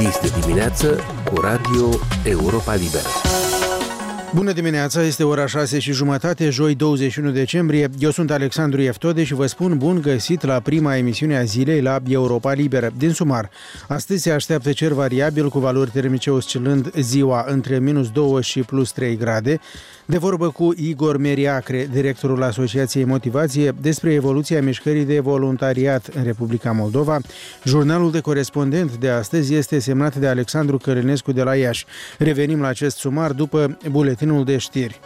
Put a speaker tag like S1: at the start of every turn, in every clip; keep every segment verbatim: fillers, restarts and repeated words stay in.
S1: Este dimineață cu Radio Europa Liberă.
S2: Bună dimineața, este ora șase și jumătate, joi douăzeci și unu decembrie. Eu sunt Alexandru Eftode și vă spun bun găsit la prima emisiune a zilei la Europa Liberă. Din sumar, astăzi se așteaptă cer variabil cu valori termice oscilând ziua între minus doi și plus trei grade. De vorbă cu Igor Meriacre, directorul Asociației Motivație, despre evoluția mișcării de voluntariat în Republica Moldova. Jurnalul de corespondent de astăzi este semnat de Alexandru Călinescu de la Iași. Revenim la acest sumar după buletinul de știri.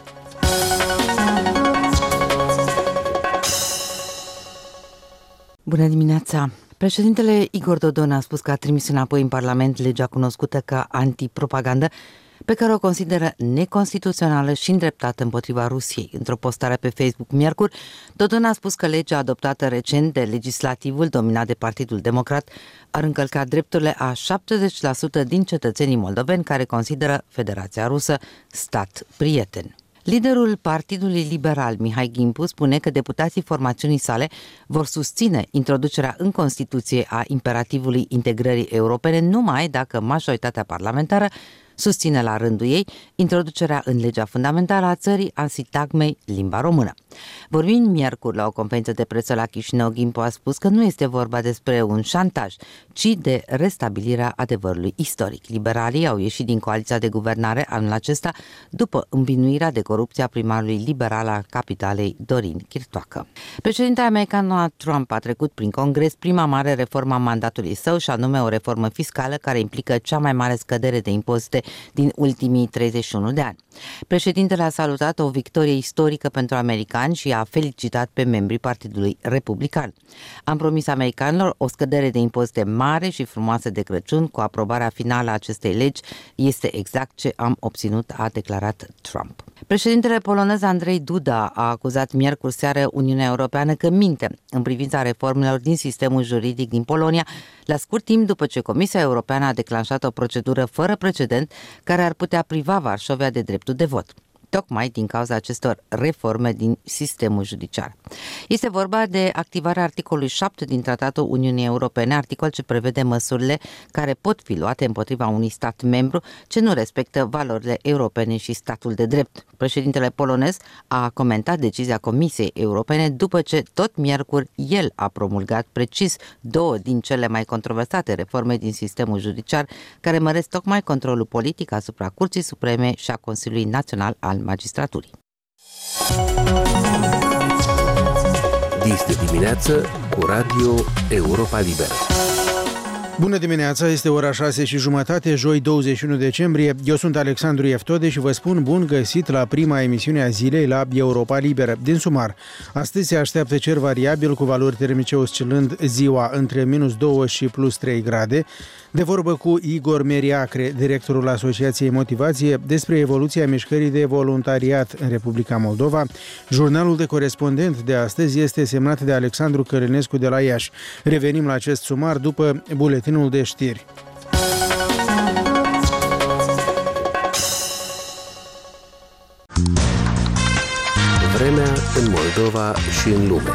S3: Bună dimineața! Președintele Igor Dodon a spus că a trimis înapoi în Parlament legea cunoscută ca antipropagandă, pe care o consideră neconstituțională și îndreptată împotriva Rusiei. Într-o postare pe Facebook miercuri, Dodon a spus că legea adoptată recent de legislativul dominat de Partidul Democrat ar încălca drepturile a șaptezeci la sută din cetățenii moldoveni care consideră Federația Rusă stat prieten. Liderul Partidului Liberal, Mihai Gimpu, spune că deputații formațiunii sale vor susține introducerea în Constituție a imperativului integrării europene numai dacă majoritatea parlamentară susține la rândul ei introducerea în legea fundamentală a țării a sintagmei limba română. Vorbind miercuri la o conferință de presă la Chișinău, Gimpu a spus că nu este vorba despre un șantaj, ci de restabilirea adevărului istoric. Liberalii au ieșit din coaliția de guvernare anul acesta după învinuirea de corupție a primarului liberal al capitalei, Dorin Chirtoacă. Președintele american Donald Trump a trecut prin Congres prima mare reformă a mandatului său, și anume o reformă fiscală care implică cea mai mare scădere de impozite din ultimii treizeci și unu de ani. Președintele a salutat o victorie istorică pentru americani și a felicitat pe membrii Partidului Republican. Am promis americanilor o scădere de impozite mare și frumoasă de Crăciun. Cu aprobarea finală a acestei legi este exact ce am obținut, a declarat Trump. Președintele polonez Andrei Duda a acuzat miercuri seară Uniunea Europeană că minte în privința reformelor din sistemul juridic din Polonia, la scurt timp după ce Comisia Europeană a declanșat o procedură fără precedent care ar putea priva Varșovia de dreptul de vot, tocmai din cauza acestor reforme din sistemul judiciar. Este vorba de activarea articolului șapte din Tratatul Uniunii Europene, articol ce prevede măsurile care pot fi luate împotriva unui stat membru ce nu respectă valorile europene și statul de drept. Președintele polonez a comentat decizia Comisiei Europene după ce tot miercuri el a promulgat precis două din cele mai controversate reforme din sistemul judiciar, care măresc tocmai controlul politic asupra Curții Supreme și a Consiliului Național al Magistraturii.
S1: Este dimineață cu Radio Europa Liberă.
S2: Bună dimineața, este ora șase și jumătate, joi douăzeci și unu decembrie. Eu sunt Alexandru Eftode și vă spun bun găsit la prima emisiune a zilei la Europa Liberă. Din sumar, astăzi se așteaptă cer variabil cu valori termice oscilând ziua între minus doi și plus trei grade. De vorbă cu Igor Meriacre, directorul Asociației Motivație, despre evoluția mișcării de voluntariat în Republica Moldova. Jurnalul de corespondent de astăzi este semnat de Alexandru Călinescu de la Iași. Revenim la acest sumar după buletinul de știri.
S1: Vremea în Moldova și în lume.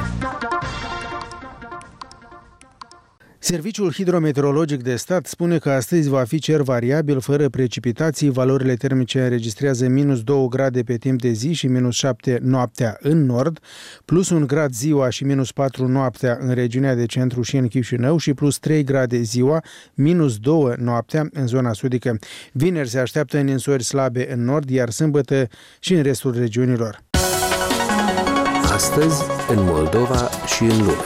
S2: Serviciul Hidrometeorologic de Stat spune că astăzi va fi cer variabil, fără precipitații. Valorile termice înregistrează minus doi grade pe timp de zi și minus șapte noaptea în nord, plus un grad ziua și minus patru noaptea în regiunea de centru și în Chișinău și plus trei grade ziua, minus doi noaptea în zona sudică. Vineri se așteaptă ninsori slabe în nord, iar sâmbătă și în restul regiunilor.
S1: Astăzi în Moldova și în lume.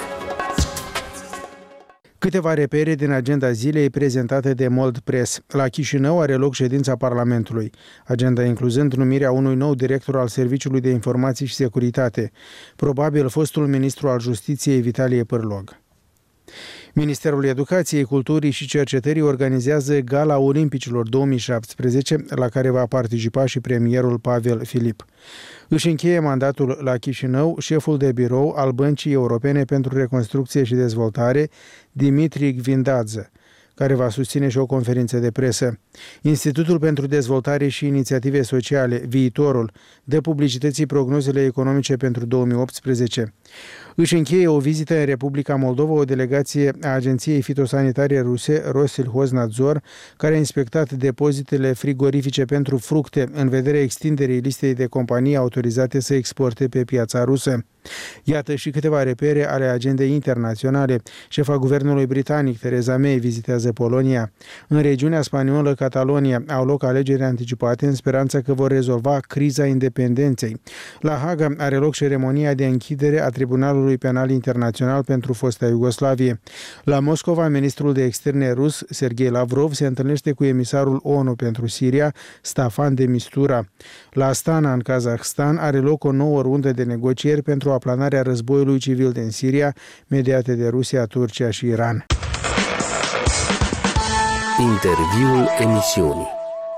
S2: Câteva repere din agenda zilei prezentate de Mold Press. La Chișinău are loc ședința Parlamentului, agenda incluzând numirea unui nou director al Serviciului de Informații și Securitate, probabil fostul ministru al Justiției Vitalie Pârlog. Ministerul Educației, Culturii și Cercetării organizează Gala Olimpicilor două mii șaptesprezece, la care va participa și premierul Pavel Filip. Își încheie mandatul la Chișinău șeful de birou al Băncii Europene pentru Reconstrucție și Dezvoltare, Dimitri Gvindadze, care va susține și o conferință de presă. Institutul pentru Dezvoltare și Inițiative Sociale, Viitorul, dă publicității prognozele economice pentru două mii optsprezece. Își încheie o vizită în Republica Moldova o delegație a Agenției Fitosanitare Ruse, Rosilhoznádzor, care a inspectat depozitele frigorifice pentru fructe în vederea extinderii listei de companii autorizate să exporte pe piața rusă. Iată și câteva repere ale agendei internaționale. Șefa guvernului britanic, Theresa May, vizitează Polonia. În regiunea spaniolă Catalonia au loc alegeri anticipate în speranța că vor rezolva criza independenței. La Haga are loc ceremonia de închidere a Tribunalului Penal Internațional pentru fosta Iugoslavie. La Moscova, ministrul de externe rus, Sergei Lavrov, se întâlnește cu emisarul O N U pentru Siria, Staffan de Mistura. La Astana, în Kazahstan, are loc o nouă rundă de negocieri pentru aplanarea războiului civil din Siria, mediate de Rusia, Turcia și Iran.
S1: Interviul emisiunii.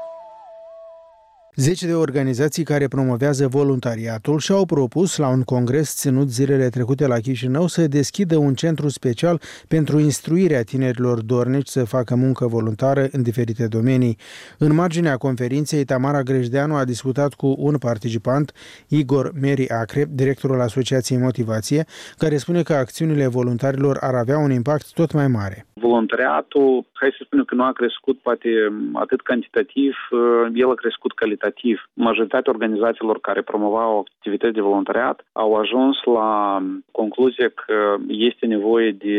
S2: Zece de organizații care promovează voluntariatul și-au propus la un congres ținut zilele trecute la Chișinău să deschidă un centru special pentru instruirea tinerilor dornici să facă muncă voluntară în diferite domenii. În marginea conferinței, Tamara Grejdeanu a discutat cu un participant, Igor Meri Acre, directorul Asociației Motivație, care spune că acțiunile voluntarilor ar avea un impact tot mai mare.
S4: Voluntariatul, hai să spunem că nu a crescut poate atât cantitativ, el a crescut calitativ. Majoritatea organizațiilor care promovau activități de voluntariat au ajuns la concluzia că este nevoie de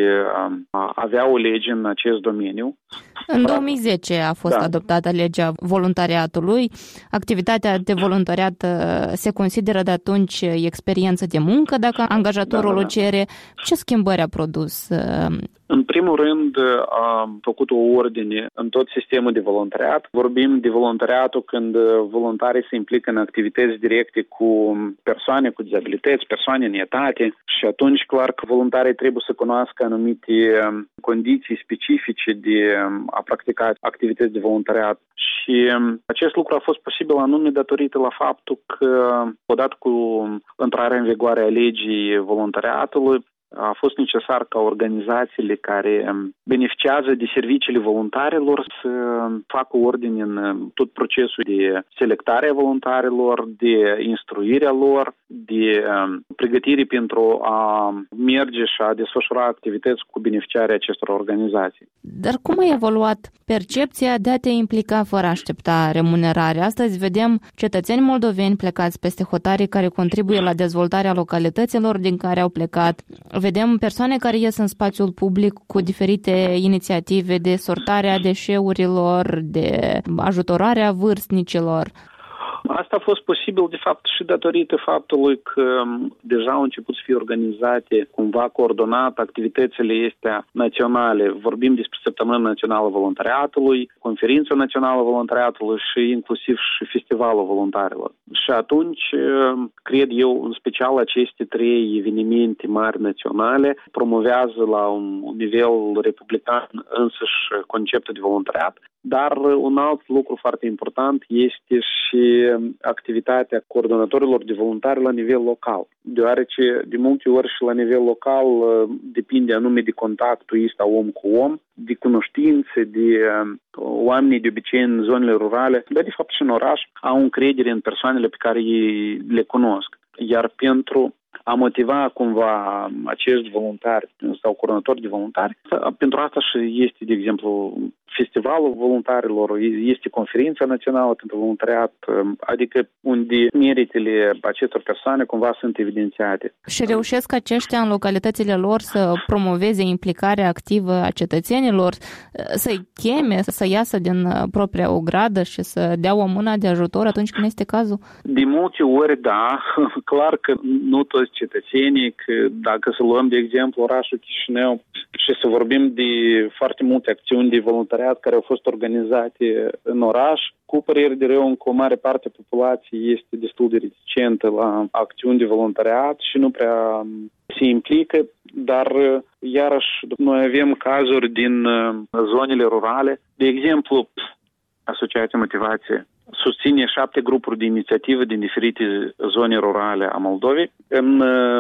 S4: a avea o lege în acest domeniu.
S5: În două mii zece a fost da. adoptată legea voluntariatului. Activitatea de voluntariat se consideră de atunci experiență de muncă dacă angajatorul da, da, da. o cere. Ce schimbări a produs?
S4: În primul rând, am făcut o ordine în tot sistemul de voluntariat. Vorbim de voluntariatul când voluntarii se implică în activități directe cu persoane cu dizabilități, persoane în etate și atunci clar că voluntarii trebuie să cunoască anumite condiții specifice de a practica activități de voluntariat. Și acest lucru a fost posibil anume datorită la faptul că, odată cu intrarea în vigoare a legii voluntariatului, a fost necesar ca organizațiile care beneficiază de serviciile voluntarilor să facă ordine în tot procesul de selectare a voluntarilor, de instruirea lor, de pregătire pentru a merge și a desfășura activități cu beneficiarii acestor organizații.
S5: Dar cum a evoluat percepția de a te implica fără a aștepta remunerare? Astăzi vedem cetățeni moldoveni plecați peste hotarii care contribuie la dezvoltarea localităților din care au plecat. Vedem persoane care ies în spațiul public cu diferite inițiative de sortare a deșeurilor, de ajutorare a vârstnicilor.
S4: Asta a fost posibil, de fapt, și datorită faptului că deja au început să fie organizate, cumva coordonat, activitățile astea naționale. Vorbim despre Săptămâna Națională Voluntariatului, Conferința Națională Voluntariatului și inclusiv și Festivalul Voluntarilor. Și atunci, cred eu, în special aceste trei evenimente mari naționale promovează la un nivel republican însăși conceptul de voluntariat. Dar un alt lucru foarte important este și activitatea coordonatorilor de voluntari la nivel local, deoarece de multe ori și la nivel local depinde anume de contactul ăsta om cu om, de cunoștințe, de oamenii de obicei în zonele rurale, dar de fapt și în oraș au încredere în persoanele pe care ei le cunosc. Iar pentru a motiva cumva acești voluntari sau coordonatori de voluntari, pentru asta și este, de exemplu, Festivalul Voluntarilor, este Conferința Națională pentru Voluntariat, adică unde meritele acestor persoane cumva sunt evidențiate.
S5: Și reușesc aceștia în localitățile lor să promoveze implicarea activă a cetățenilor, să-i cheme, să iasă din propria ogradă și să dea o mână de ajutor atunci când este cazul?
S4: De multe ori, da. Clar că nu toți cetățenii, că dacă să luăm, de exemplu, orașul Chișinău și să vorbim de foarte multe acțiuni de voluntariat care au fost organizate în oraș, cu păreri de rău, încă o mare parte a populației este destul de reticentă la acțiuni de voluntariat și nu prea se implică, dar iarăși noi avem cazuri din zonele rurale. De exemplu, Asociația Motivație susține șapte grupuri de inițiativă din diferite zone rurale a Moldovei. În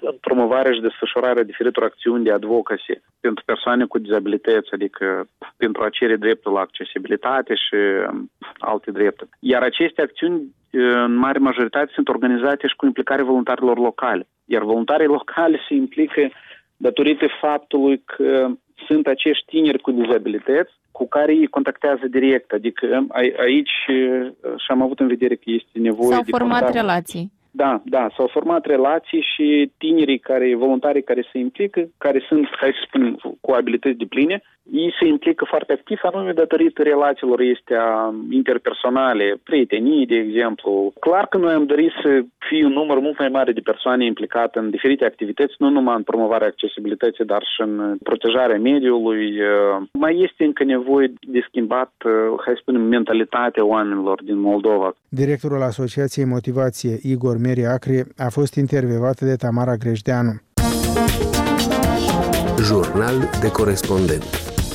S4: în promovarea și desfășurarea diferitor acțiuni de advocacy pentru persoane cu dizabilități, adică pentru a cere dreptul la accesibilitate și alte drepturi. Iar aceste acțiuni, în mare majoritate, sunt organizate și cu implicarea voluntarilor locale. Iar voluntarii locali se implică datorită faptului că sunt acești tineri cu dizabilități cu care îi contactează direct. Adică aici și-am avut în vedere că este nevoie
S5: S-au
S4: de
S5: format
S4: contact.
S5: relații.
S4: Da, da, s-au format relații și tinerii care, voluntarii care se implică, care sunt, hai să spun, cu abilități depline, ei se implică foarte activ, anume datorită relațiilor este interpersonale, prietenii, de exemplu. Clar că noi am dorit să fie un număr mult mai mare de persoane implicate în diferite activități, nu numai în promovarea accesibilității, dar și în protejarea mediului. Mai este încă nevoie de schimbat, hai să spunem, mentalitatea oamenilor din Moldova.
S2: Directorul Asociației Motivație, Igor Meri Acri, a fost intervievat de Tamara Grejdeanu.
S1: Jurnal de corespondent.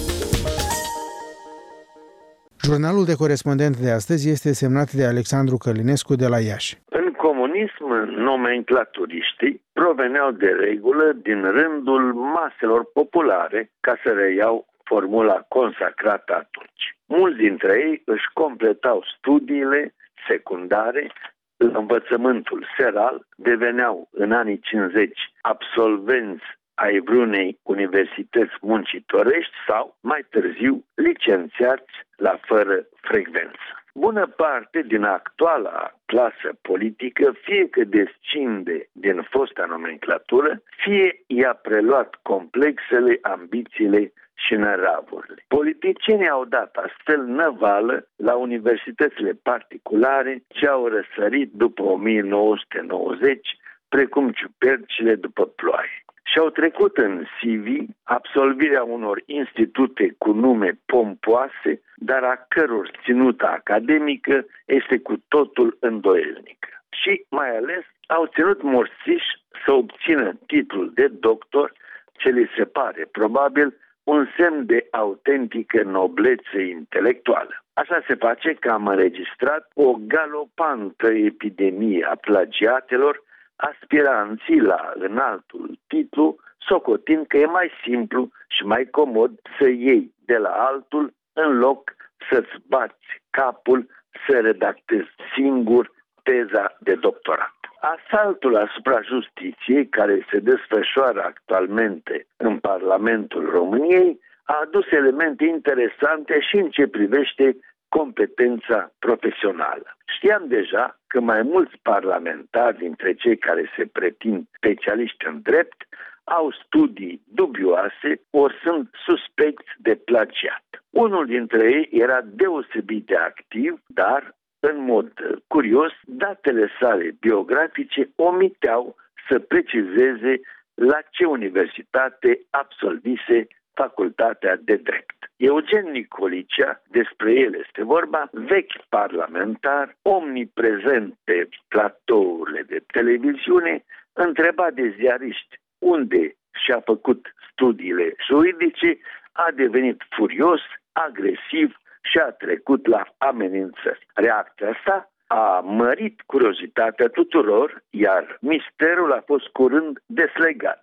S2: Jurnalul de corespondent de astăzi este semnat de Alexandru Călinescu de la Iași.
S6: În comunism, nomenclaturiștii proveneau de regulă din rândul maselor populare, ca să reiau formula consacrată atunci. Mulți dintre ei își completau studiile secundare la învățământul seral, deveneau în anii cincizeci absolvenți ai vreunei universități muncitorești sau, mai târziu, licențiați la fără frecvență. Bună parte din actuala clasă politică, fie că descinde din fosta nomenclatură, fie i-a preluat complexele, ambițiile și năravurile. Politicienii au dat astfel năvală la universitățile particulare ce au răsărit după o mie nouă sute nouăzeci, precum ciupercile după ploaie. Și-au trecut în C V absolvirea unor institute cu nume pompoase, dar a căror ținută academică este cu totul îndoielnică. Și, mai ales, au ținut morțiși să obțină titlul de doctor, ce li se pare, probabil, un semn de autentică noblețe intelectuală. Așa se face că am înregistrat o galopantă epidemie a plagiatelor, aspiranții la înaltul titlu, socotind că e mai simplu și mai comod să iei de la altul în loc să-ți bați capul să redactezi singur teza de doctorat. Asaltul asupra justiției, care se desfășoară actualmente în Parlamentul României, a adus elemente interesante și în ce privește competența profesională. Știam deja că mai mulți parlamentari dintre cei care se pretind specialiști în drept au studii dubioase ori sunt suspecți de plagiat. Unul dintre ei era deosebit de activ, dar, în mod curios, datele sale biografice omiteau să precizeze la ce universitate absolvise facultatea de drept. Eugen Nicolicea, despre el este vorba, vechi parlamentar, omniprezent pe platourile de televiziune, întreba de ziariști unde și-a făcut studiile juridice, a devenit furios, agresiv și a trecut la amenințări. Reacția asta a mărit curiozitatea tuturor, iar misterul a fost curând deslegat.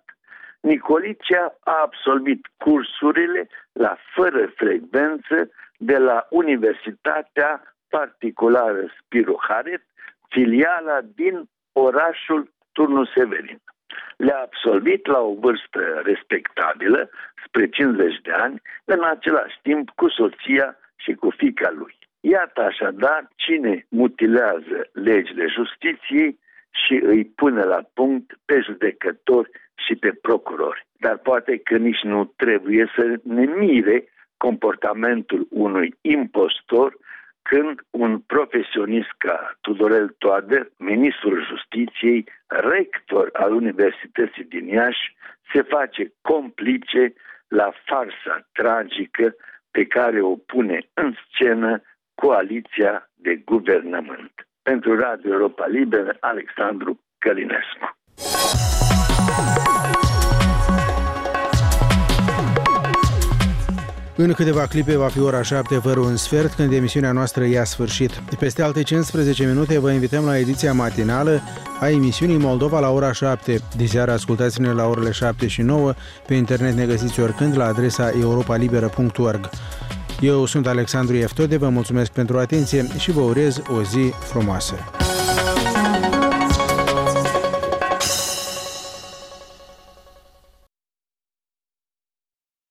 S6: Nicolicea a absolvit cursurile la fără frecvență de la Universitatea Particulară Spiru Haret, filiala din orașul Turnu Severin. Le-a absolvit la o vârstă respectabilă, spre cincizeci de ani, în același timp cu soția și cu fiica lui. Iată așadar cine mutilează legile justiției și îi pune la punct pe judecători și pe procurori. Dar poate că nici nu trebuie să ne mire comportamentul unui impostor când un profesionist ca Tudorel Toader, ministrul justiției, rector al Universității din Iași, se face complice la farsa tragică pe care o pune în scenă coaliția de guvernământ. Pentru Radio Europa Liberă, Alexandru Călinescu.
S2: În câteva clipe va fi ora șapte fără un sfert, când emisiunea noastră ia sfârșit. Peste alte cincisprezece minute vă invităm la ediția matinală a emisiunii Moldova la ora șapte. Diseară ascultați-ne la orele șapte și nouă. Pe internet ne găsiți oricând la adresa europa liberă punct org. Eu sunt Alexandru Eftode, vă mulțumesc pentru atenție și vă urez o zi frumoasă.